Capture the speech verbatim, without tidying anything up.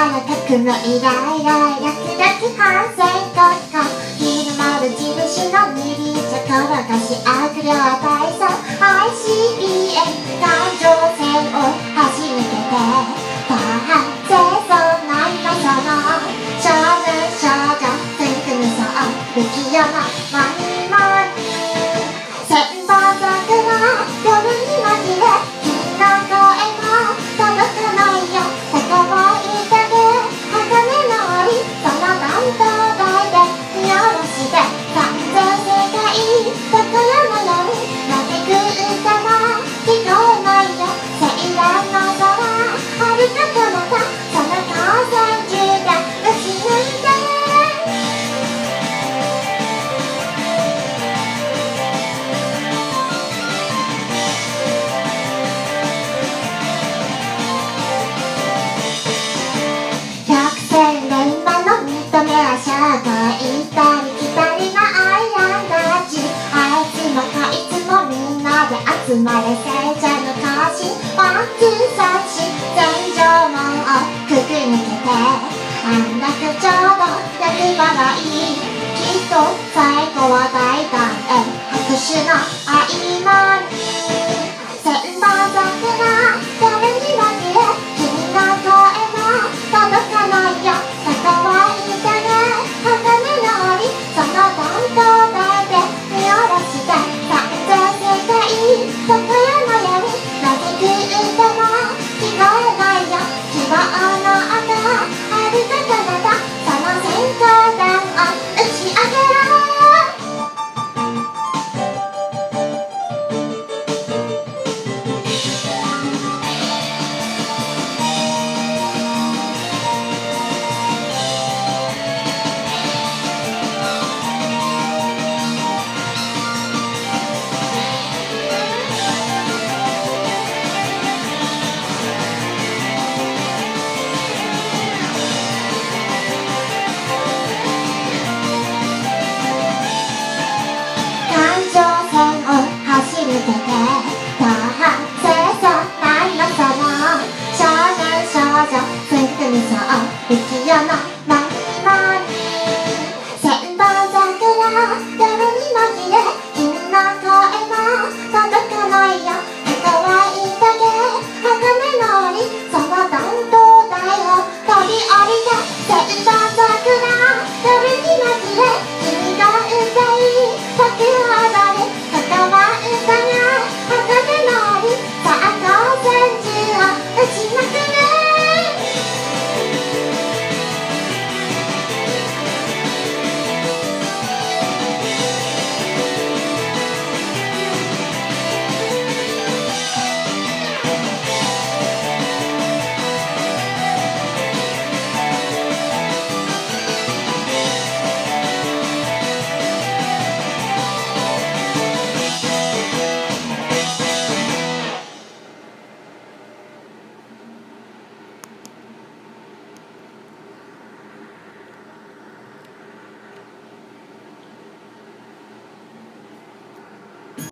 らかくのイライラやきらき反省国家昼間の印の二輪車転がし悪霊体操 アイシービーエム 感情線を走り抜けて大反清掃ないのその少年少女ついく無双不器用なマニモニ千本桜夜に紛れ君の声も届かないよここをいてる鋼の檻その担当台で見下ろして完全世界どこよのように嘆く歌も聞こえないよ青蘭の空遥か彼方その光線中で打ち抜いて百戦錬磨の認め足が行ったり来たりなアイランダーチあいつもこいつもみんなで集まれ聖者の行進ワンツー三四全城門をくぐり抜けて安楽町の厄払いきっと最後は大団円拍手の合間に千本桜誰に紛れ君の声も届かないよここはいてる鋼の檻その担当台で見下ろして完全世界どこよのように嘆く歌も聞こえないよ希望の音遥か彼方その閃光弾を打ち上げろ走り抜けて大反清掃ないのその少年少女ついくみそう不器